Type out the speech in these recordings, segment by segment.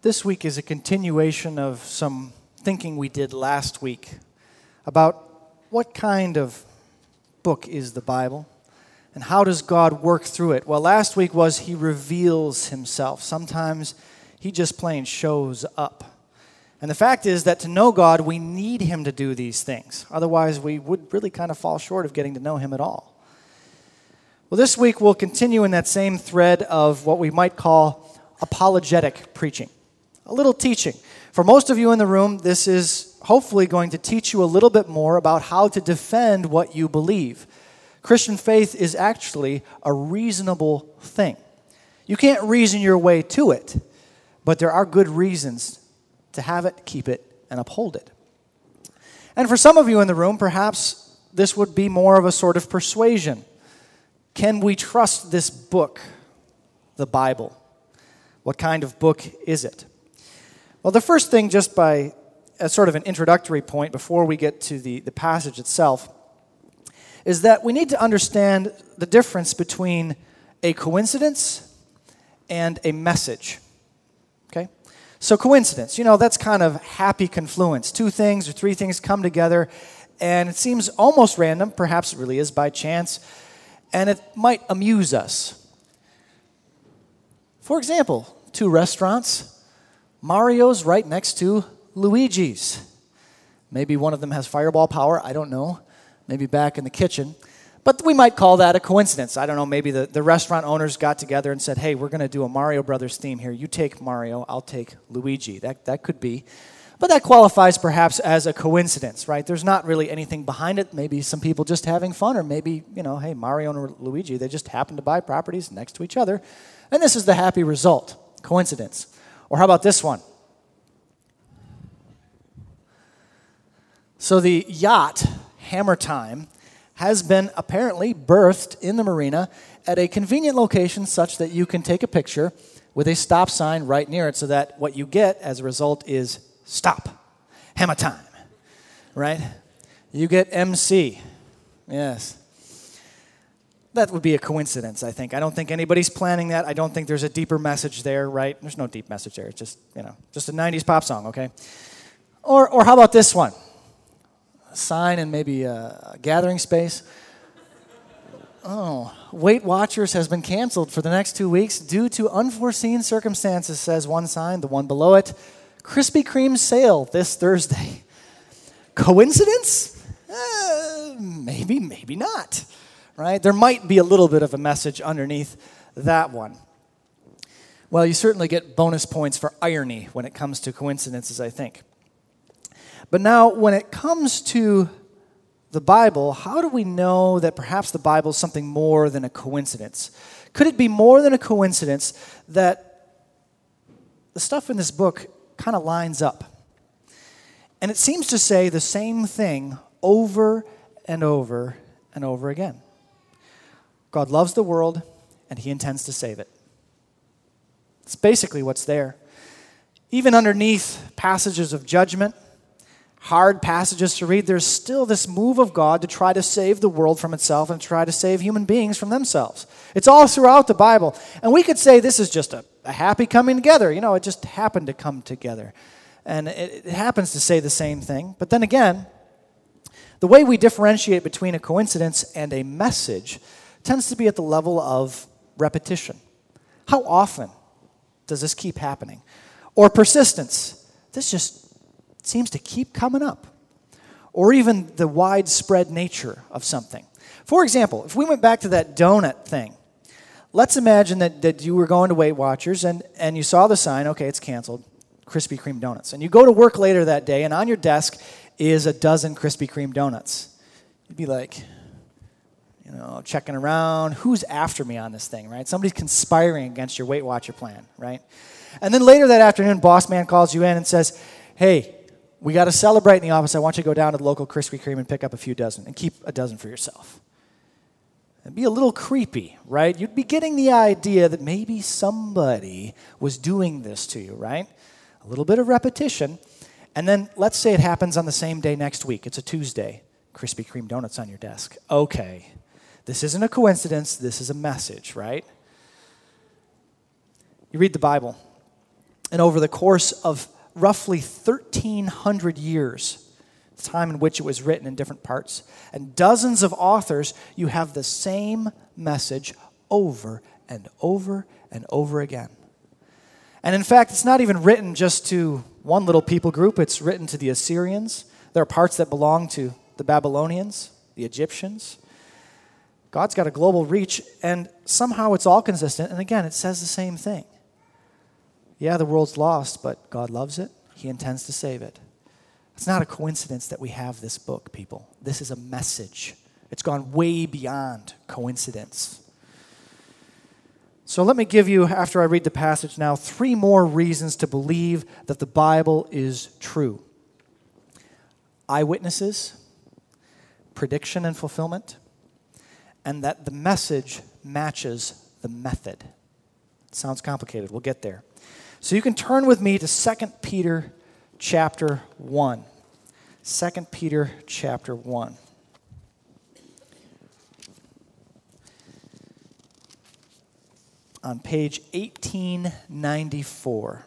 This week is a continuation of some thinking we did last week about what kind of book is the Bible and how does God work through it. Well, last week was He reveals Himself. Sometimes He just plain shows up. And the fact is that to know God, we need Him to do these things. Otherwise, we would really kind of fall short of getting to know Him at all. Well, this week we'll continue in that same thread of what we might call apologetic preaching. A little teaching. For most of you in the room, this is hopefully going to teach you a little bit more about how to defend what you believe. Christian faith is actually a reasonable thing. You can't reason your way to it, but there are good reasons to have it, keep it, and uphold it. And for some of you in the room, perhaps this would be more of a sort of persuasion. Can we trust this book, the Bible? What kind of book is it? Well, the first thing, just by as sort of an introductory point before we get to the passage itself, is that we need to understand the difference between a coincidence and a message. Okay? So coincidence, that's kind of happy confluence. Two things or three things come together, and it seems almost random, perhaps it really is by chance, and it might amuse us. For example, two restaurants. Mario's right next to Luigi's. Maybe one of them has fireball power, I don't know. Maybe back in the kitchen. But we might call that a coincidence. I don't know, maybe the restaurant owners got together and said, hey, we're going to do a Mario Brothers theme here. You take Mario, I'll take Luigi. That could be. But that qualifies perhaps as a coincidence, right? There's not really anything behind it. Maybe some people just having fun, or maybe, hey, Mario and Luigi, they just happen to buy properties next to each other. And this is the happy result. Coincidence. Or how about this one? So the yacht, Hammer Time, has been apparently birthed in the marina at a convenient location such that you can take a picture with a stop sign right near it, so that what you get as a result is stop, Hammer Time, right? You get MC, yes. That would be a coincidence, I think. I don't think anybody's planning that. I don't think there's a deeper message there, right? There's no deep message there. It's just, just a 90s pop song, okay? Or how about this one? A sign and maybe a gathering space. Oh, Weight Watchers has been canceled for the next 2 weeks due to unforeseen circumstances, says one sign. The one below it, Krispy Kreme sale this Thursday. Coincidence? Maybe, maybe not. Right? There might be a little bit of a message underneath that one. Well, you certainly get bonus points for irony when it comes to coincidences, I think. But now, when it comes to the Bible, how do we know that perhaps the Bible is something more than a coincidence? Could it be more than a coincidence that the stuff in this book kind of lines up? And it seems to say the same thing over and over and over again. God loves the world, and He intends to save it. It's basically what's there. Even underneath passages of judgment, hard passages to read, there's still this move of God to try to save the world from itself and try to save human beings from themselves. It's all throughout the Bible. And we could say this is just a happy coming together. It just happened to come together. And it happens to say the same thing. But then again, the way we differentiate between a coincidence and a message tends to be at the level of repetition. How often does this keep happening? Or persistence. This just seems to keep coming up. Or even the widespread nature of something. For example, if we went back to that donut thing, let's imagine that you were going to Weight Watchers and you saw the sign, okay, it's canceled, Krispy Kreme donuts. And you go to work later that day and on your desk is a dozen Krispy Kreme donuts. You'd be like, checking around, who's after me on this thing, right? Somebody's conspiring against your Weight Watcher plan, right? And then later that afternoon, boss man calls you in and says, hey, we got to celebrate in the office. I want you to go down to the local Krispy Kreme and pick up a few dozen and keep a dozen for yourself. It'd be a little creepy, right? You'd be getting the idea that maybe somebody was doing this to you, right? A little bit of repetition. And then let's say it happens on the same day next week. It's a Tuesday. Krispy Kreme donuts on your desk. Okay. This isn't a coincidence. This is a message, right? You read the Bible, And over the course of roughly 1,300 years, the time in which it was written in different parts, and dozens of authors, you have the same message over and over and over again. And in fact, it's not even written just to one little people group. It's written to the Assyrians. There are parts that belong to the Babylonians, the Egyptians. God's got a global reach, and somehow it's all consistent. And again, it says the same thing. Yeah, the world's lost, but God loves it. He intends to save it. It's not a coincidence that we have this book, people. This is a message. It's gone way beyond coincidence. So let me give you, after I read the passage now, 3 more reasons to believe that the Bible is true. Eyewitnesses, prediction and fulfillment, and that the message matches the method. It sounds complicated. We'll get there. So you can turn with me to 2 Peter chapter 1. 2 Peter chapter 1. On page 1894.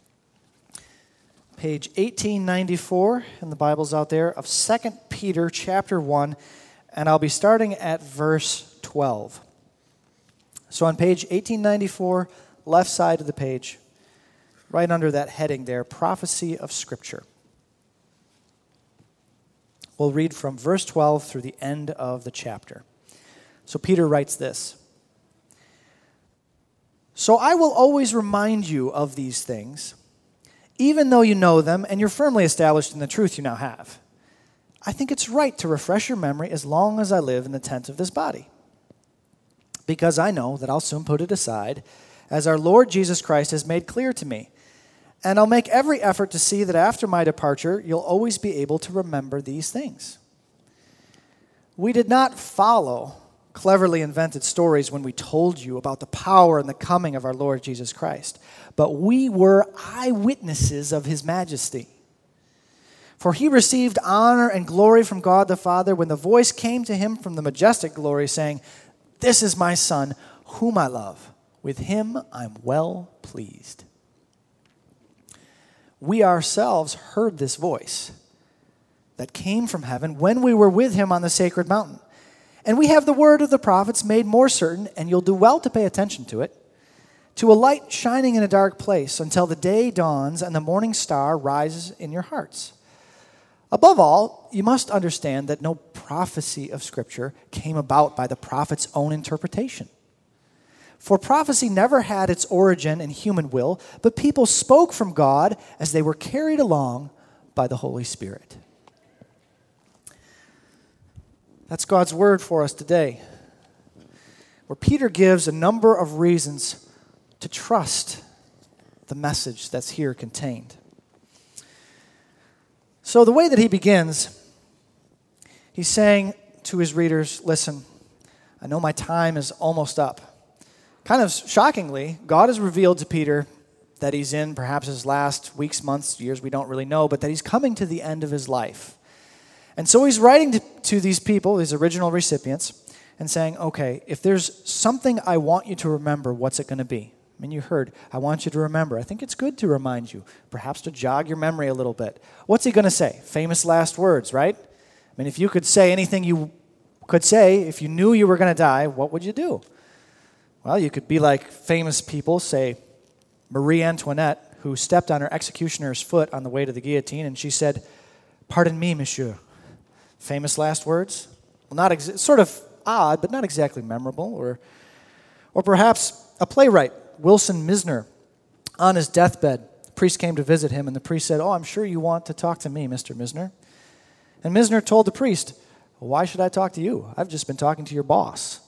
Page 1894 in the Bibles out there of 2 Peter chapter 1, and I'll be starting at verse 12. So on page 1894, left side of the page, right under that heading there, Prophecy of Scripture. We'll read from verse 12 through the end of the chapter. So Peter writes this. So I will always remind you of these things, even though you know them and you're firmly established in the truth you now have. I think it's right to refresh your memory as long as I live in the tent of this body, because I know that I'll soon put it aside, as our Lord Jesus Christ has made clear to me. And I'll make every effort to see that after my departure, you'll always be able to remember these things. We did not follow cleverly invented stories when we told you about the power and the coming of our Lord Jesus Christ, but we were eyewitnesses of his majesty. For he received honor and glory from God the Father when the voice came to him from the majestic glory, saying, "This is my Son, whom I love. With him I'm well pleased." We ourselves heard this voice that came from heaven when we were with him on the sacred mountain. And we have the word of the prophets made more certain, and you'll do well to pay attention to it, to a light shining in a dark place until the day dawns and the morning star rises in your hearts. Above all, you must understand that no prophecy of Scripture came about by the prophet's own interpretation. For prophecy never had its origin in human will, but people spoke from God as they were carried along by the Holy Spirit. That's God's word for us today, where Peter gives a number of reasons to trust the message that's here contained. So the way that he begins, he's saying to his readers, listen, I know my time is almost up. Kind of shockingly, God has revealed to Peter that he's in perhaps his last weeks, months, years, we don't really know, but that he's coming to the end of his life. And so he's writing to these people, these original recipients, and saying, okay, if there's something I want you to remember, what's it going to be? I mean, you heard, I want you to remember. I think it's good to remind you, perhaps to jog your memory a little bit. What's he going to say? Famous last words, right? I mean, if you could say anything you could say, if you knew you were going to die, what would you do? Well, you could be like famous people, say Marie Antoinette, who stepped on her executioner's foot on the way to the guillotine, and she said, "Pardon me, monsieur." Famous last words? Well, not sort of odd, but not exactly memorable. Or perhaps a playwright, Wilson Misner, on his deathbed, the priest came to visit him, and the priest said, "Oh, I'm sure you want to talk to me, Mr. Misner." And Misner told the priest, "Well, why should I talk to you? I've just been talking to your boss."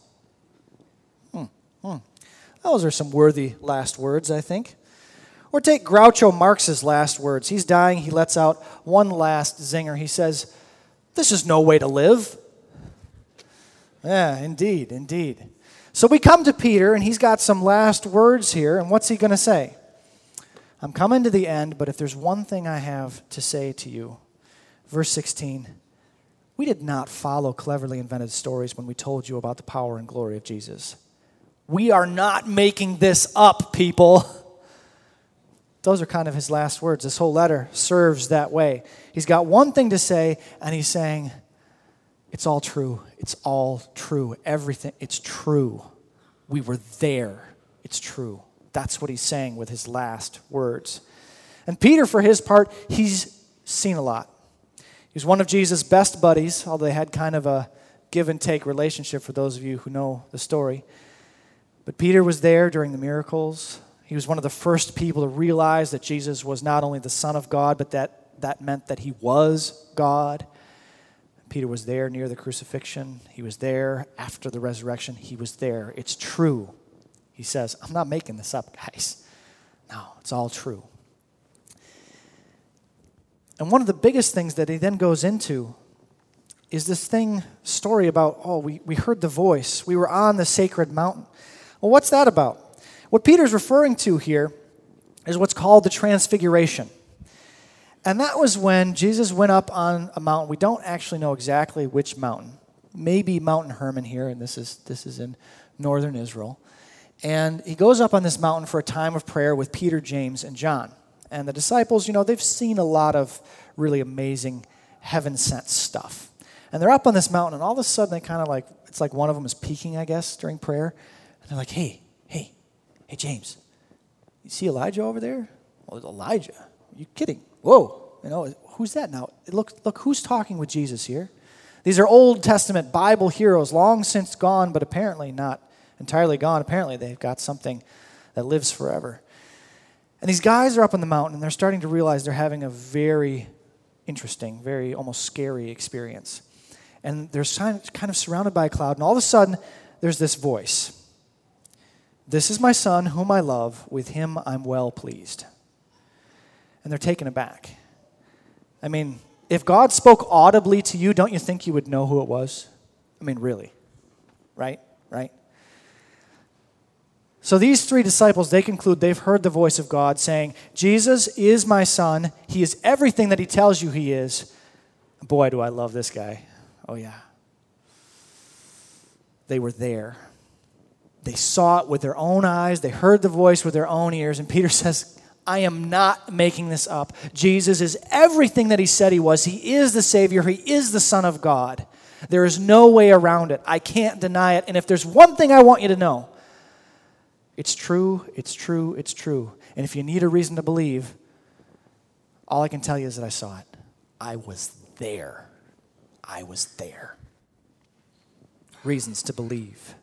Those are some worthy last words, I think. Or take Groucho Marx's last words. He's dying. He lets out one last zinger. He says, "This is no way to live." Yeah, indeed, indeed. So we come to Peter, and he's got some last words here. And what's he going to say? I'm coming to the end, but if there's one thing I have to say to you, verse 16, we did not follow cleverly invented stories when we told you about the power and glory of Jesus. We are not making this up, people. Those are kind of his last words. This whole letter serves that way. He's got one thing to say, and he's saying, it's all true. It's all true. Everything, it's true. We were there. It's true. That's what he's saying with his last words. And Peter, for his part, he's seen a lot. He was one of Jesus' best buddies, although they had kind of a give and take relationship for those of you who know the story. But Peter was there during the miracles. He was one of the first people to realize that Jesus was not only the Son of God, but that meant that he was God. Peter was there near the crucifixion. He was there after the resurrection. He was there. It's true. He says, I'm not making this up, guys. No, it's all true. And one of the biggest things that he then goes into is this story about, we heard the voice. We were on the sacred mountain. Well, what's that about? What Peter's referring to here is what's called the Transfiguration. And that was when Jesus went up on a mountain. We don't actually know exactly which mountain. Maybe Mount Hermon here, and this is in northern Israel. And he goes up on this mountain for a time of prayer with Peter, James, and John. And the disciples, they've seen a lot of really amazing heaven-sent stuff. And they're up on this mountain, and all of a sudden they kind of it's like one of them is peeking, I guess, during prayer. And they're like, hey, James, you see Elijah over there? Well, Elijah? Are you kidding? Whoa, who's that now? Look, who's talking with Jesus here? These are Old Testament Bible heroes, long since gone, but apparently not entirely gone. Apparently they've got something that lives forever. And these guys are up on the mountain, and they're starting to realize they're having a very interesting, very almost scary experience. And they're kind of surrounded by a cloud, and all of a sudden, there's this voice. This is my son whom I love. With him I'm well pleased. And they're taken aback. I mean, if God spoke audibly to you, don't you think you would know who it was? I mean, really. Right? So these three disciples, they conclude they've heard the voice of God saying, Jesus is my son. He is everything that he tells you he is. Boy, do I love this guy. Oh, yeah. They were there. They saw it with their own eyes. They heard the voice with their own ears. And Peter says, I am not making this up. Jesus is everything that he said he was. He is the Savior. He is the Son of God. There is no way around it. I can't deny it. And if there's one thing I want you to know, it's true, it's true, it's true. And if you need a reason to believe, all I can tell you is that I saw it. I was there. I was there. Reasons to believe.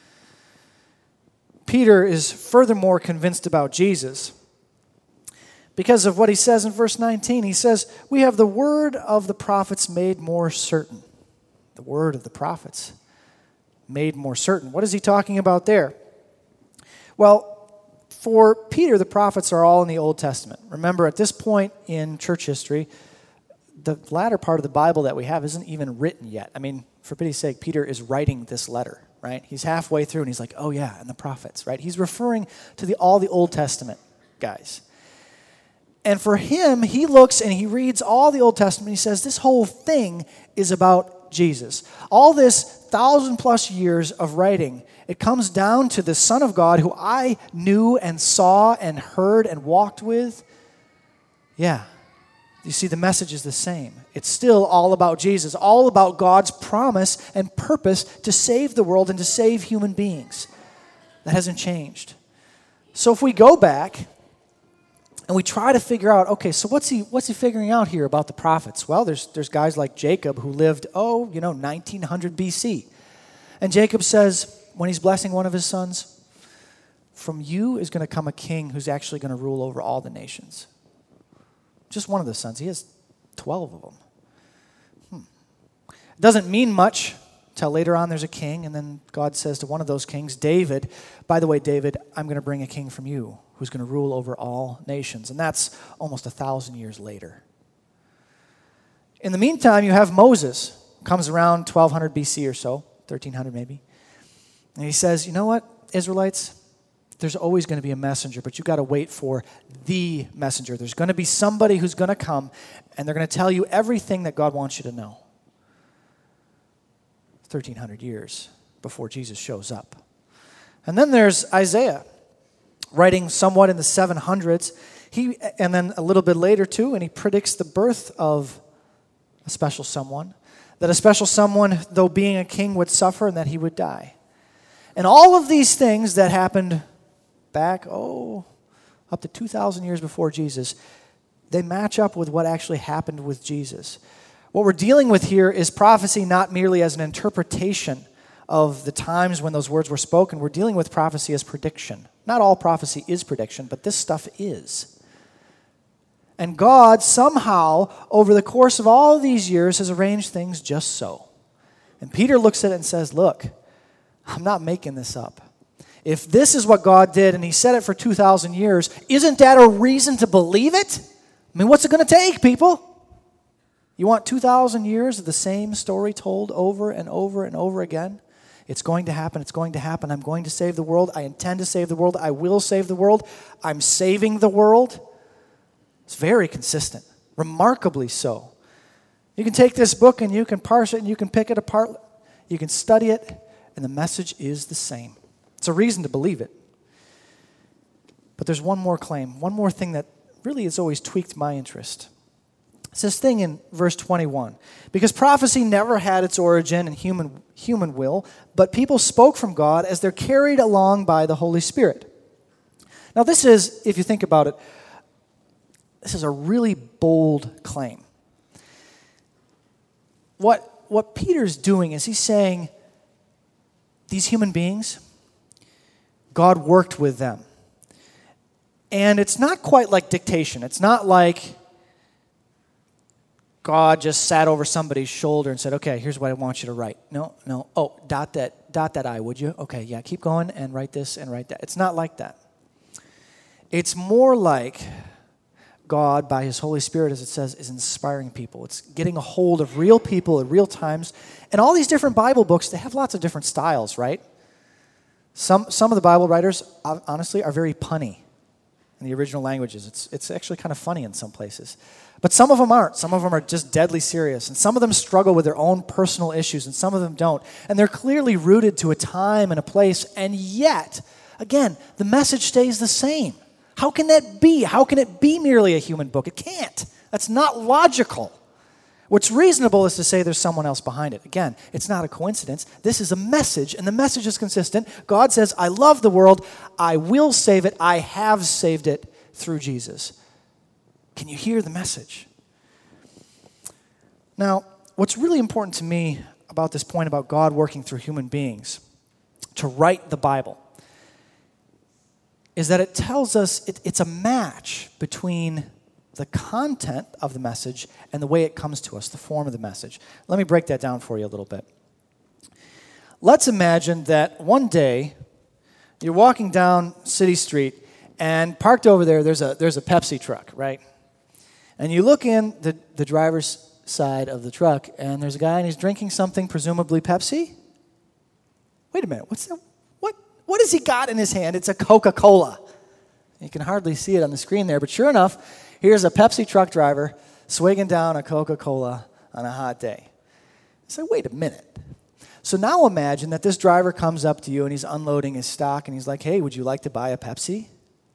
Peter is furthermore convinced about Jesus because of what he says in verse 19. He says, we have the word of the prophets made more certain. The word of the prophets made more certain. What is he talking about there? Well, for Peter, the prophets are all in the Old Testament. Remember, at this point in church history, the latter part of the Bible that we have isn't even written yet. I mean, for pity's sake, Peter is writing this letter, right? He's halfway through, and he's like, oh yeah, and the prophets, right? He's referring to all the Old Testament guys. And for him, he looks and he reads all the Old Testament, and he says, this whole thing is about Jesus. All this 1,000+ years of writing, it comes down to the Son of God who I knew and saw and heard and walked with. Yeah. You see, the message is the same. It's still all about Jesus, all about God's promise and purpose to save the world and to save human beings. That hasn't changed. So if we go back and we try to figure out, okay, so what's he figuring out here about the prophets? Well, there's guys like Jacob who lived, 1900 BC. And Jacob says, when he's blessing one of his sons, from you is going to come a king who's actually going to rule over all the nations. Just one of the sons. He has 12 of them. It doesn't mean much until later on there's a king, and then God says to one of those kings, David, by the way, David, I'm going to bring a king from you who's going to rule over all nations. And that's almost 1,000 years later. In the meantime, you have Moses, comes around 1200 BC or so, 1300 maybe. And he says, you know what, Israelites? There's always going to be a messenger, but you've got to wait for the messenger. There's going to be somebody who's going to come, and they're going to tell you everything that God wants you to know. 1,300 years before Jesus shows up. And then there's Isaiah, writing somewhat in the 700s. And then a little bit later too, and he predicts the birth of a special someone, that a special someone, though being a king, would suffer and that he would die. And all of these things that happened back, up to 2,000 years before Jesus, they match up with what actually happened with Jesus. What we're dealing with here is prophecy not merely as an interpretation of the times when those words were spoken. We're dealing with prophecy as prediction. Not all prophecy is prediction, but this stuff is. And God somehow, over the course of all these years, has arranged things just so. And Peter looks at it and says, look, I'm not making this up. If this is what God did and he said it for 2,000 years, isn't that a reason to believe it? I mean, what's it going to take, people? You want 2,000 years of the same story told over and over and over again? It's going to happen. It's going to happen. I'm going to save the world. I intend to save the world. I will save the world. I'm saving the world. It's very consistent, remarkably so. You can take this book and you can parse it and you can pick it apart. You can study it, and the message is the same. It's a reason to believe it. But there's one more claim, one more thing that really has always tweaked my interest. It's this thing in verse 21. Because prophecy never had its origin in human will, but people spoke from God as they're carried along by the Holy Spirit. Now this is, if you think about it, this is a really bold claim. What Peter's doing is he's saying, these human beings, God worked with them. And it's not quite like dictation. It's not like God just sat over somebody's shoulder and said, okay, here's what I want you to write. No. Oh, dot that I, would you? Okay, yeah, keep going and write this and write that. It's not like that. It's more like God, by his Holy Spirit, as it says, is inspiring people. It's getting a hold of real people at real times. And all these different Bible books, they have lots of different styles, right? Some of the Bible writers, honestly, are very punny in the original languages. It's actually kind of funny in some places. But some of them aren't. Some of them are just deadly serious. And some of them struggle with their own personal issues, and some of them don't. And they're clearly rooted to a time and a place, and yet, again, the message stays the same. How can that be? How can it be merely a human book? It can't. That's not logical. What's reasonable is to say there's someone else behind it. Again, it's not a coincidence. This is a message, and the message is consistent. God says, I love the world. I will save it. I have saved it through Jesus. Can you hear the message? Now, what's really important to me about this point about God working through human beings to write the Bible is that it tells us it's a match between the content of the message and the way it comes to us, the form of the message. Let me break that down for you a little bit. Let's imagine that one day you're walking down City Street and parked over there's a Pepsi truck, right? And you look in the driver's side of the truck and there's a guy and he's drinking something, presumably Pepsi. Wait a minute, what's that? What has he got in his hand? It's a Coca-Cola. You can hardly see it on the screen there, but sure enough, here's a Pepsi truck driver swigging down a Coca-Cola on a hot day. So wait a minute. So now imagine that this driver comes up to you and he's unloading his stock and he's like, hey, would you like to buy a Pepsi?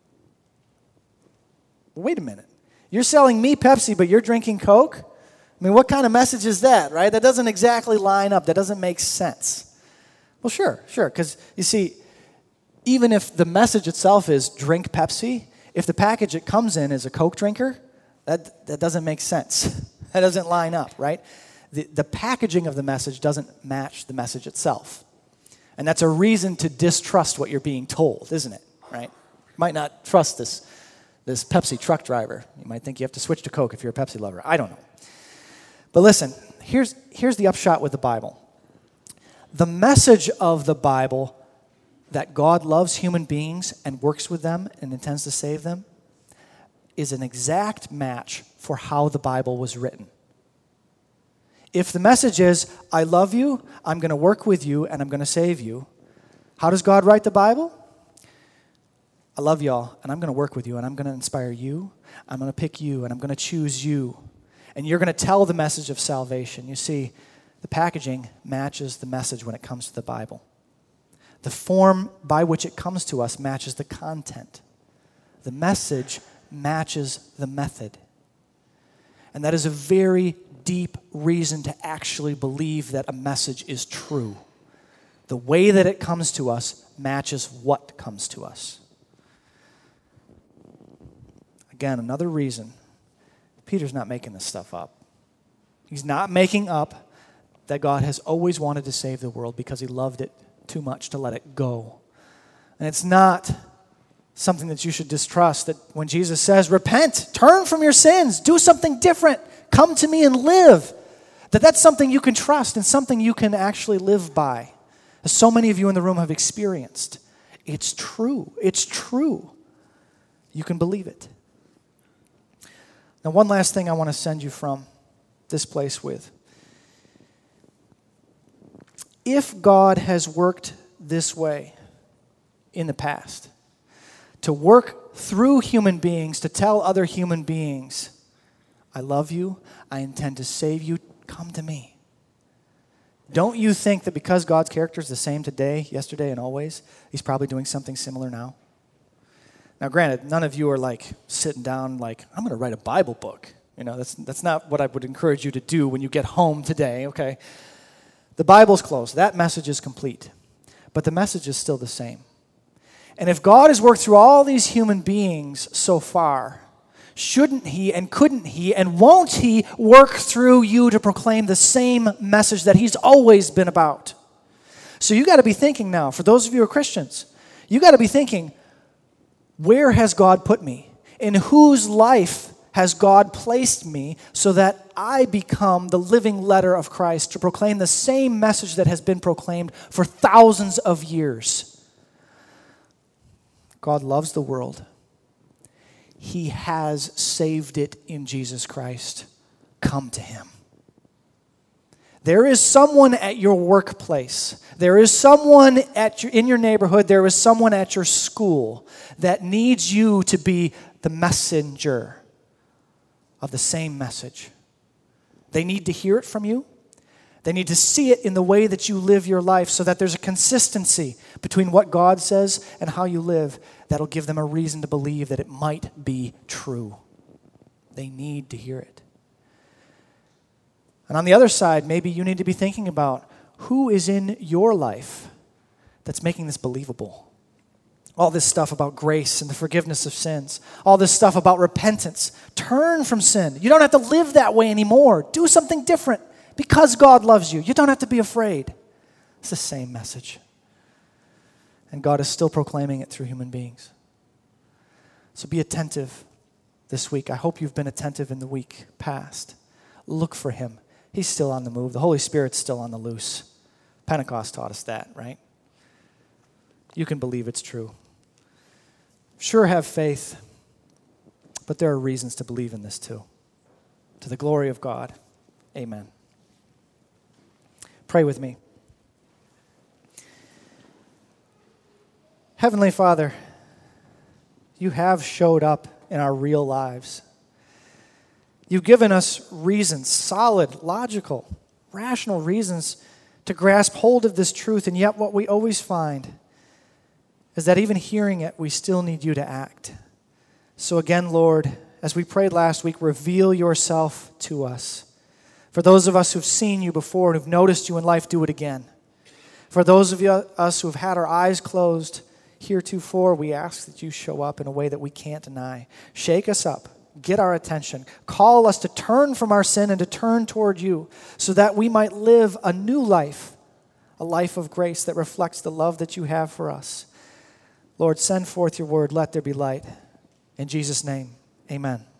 Wait a minute. You're selling me Pepsi, but you're drinking Coke? I mean, what kind of message is that, right? That doesn't exactly line up. That doesn't make sense. Well, sure, because you see, even if the message itself is drink Pepsi, if the package it comes in is a Coke drinker, that doesn't make sense. That doesn't line up, right? The packaging of the message doesn't match the message itself. And that's a reason to distrust what you're being told, isn't it, right? You might not trust this Pepsi truck driver. You might think you have to switch to Coke if you're a Pepsi lover. I don't know. But listen, here's the upshot with the Bible. The message of the Bible, that God loves human beings and works with them and intends to save them, is an exact match for how the Bible was written. If the message is, I love you, I'm going to work with you, and I'm going to save you, how does God write the Bible? I love y'all, and I'm going to work with you, and I'm going to inspire you, I'm going to pick you, and I'm going to choose you. And you're going to tell the message of salvation. You see, the packaging matches the message when it comes to the Bible. The form by which it comes to us matches the content. The message matches the method. And that is a very deep reason to actually believe that a message is true. The way that it comes to us matches what comes to us. Again, another reason. Peter's not making this stuff up. He's not making up that God has always wanted to save the world because he loved it too much to let it go. And it's not something that you should distrust, that when Jesus says, repent, turn from your sins, do something different, come to me and live, that's something you can trust and something you can actually live by. As so many of you in the room have experienced. It's true. It's true. You can believe it. Now, one last thing I want to send you from this place with. If God has worked this way in the past, to work through human beings, to tell other human beings, I love you, I intend to save you, come to me. Don't you think that because God's character is the same today, yesterday, and always, he's probably doing something similar now? Now, granted, none of you are like sitting down like, I'm going to write a Bible book. You know, that's not what I would encourage you to do when you get home today, okay? The Bible's closed. That message is complete. But the message is still the same. And if God has worked through all these human beings so far, shouldn't he and couldn't he and won't he work through you to proclaim the same message that he's always been about? So you got to be thinking now, for those of you who are Christians, you got to be thinking, where has God put me? In whose life has God placed me so that I become the living letter of Christ to proclaim the same message that has been proclaimed for thousands of years? God loves the world. He has saved it in Jesus Christ. Come to him. There is someone at your workplace. There is someone in your neighborhood. There is someone at your school that needs you to be the messenger of the same message. They need to hear it from you. They need to see it in the way that you live your life so that there's a consistency between what God says and how you live that'll give them a reason to believe that it might be true. They need to hear it. And on the other side, maybe you need to be thinking about who is in your life that's making this believable. All this stuff about grace and the forgiveness of sins. All this stuff about repentance. Turn from sin. You don't have to live that way anymore. Do something different because God loves you. You don't have to be afraid. It's the same message. And God is still proclaiming it through human beings. So be attentive this week. I hope you've been attentive in the week past. Look for him. He's still on the move. The Holy Spirit's still on the loose. Pentecost taught us that, right? You can believe it's true. Sure, have faith, but there are reasons to believe in this too. To the glory of God. Amen. Pray with me. Heavenly Father, you have showed up in our real lives. You've given us reasons, solid, logical, rational reasons to grasp hold of this truth, and yet what we always find is that even hearing it, we still need you to act. So again, Lord, as we prayed last week, reveal yourself to us. For those of us who've seen you before and who've noticed you in life, do it again. For those of us who've had our eyes closed heretofore, we ask that you show up in a way that we can't deny. Shake us up. Get our attention. Call us to turn from our sin and to turn toward you so that we might live a new life, a life of grace that reflects the love that you have for us. Lord, send forth your word. Let there be light. In Jesus' name, amen.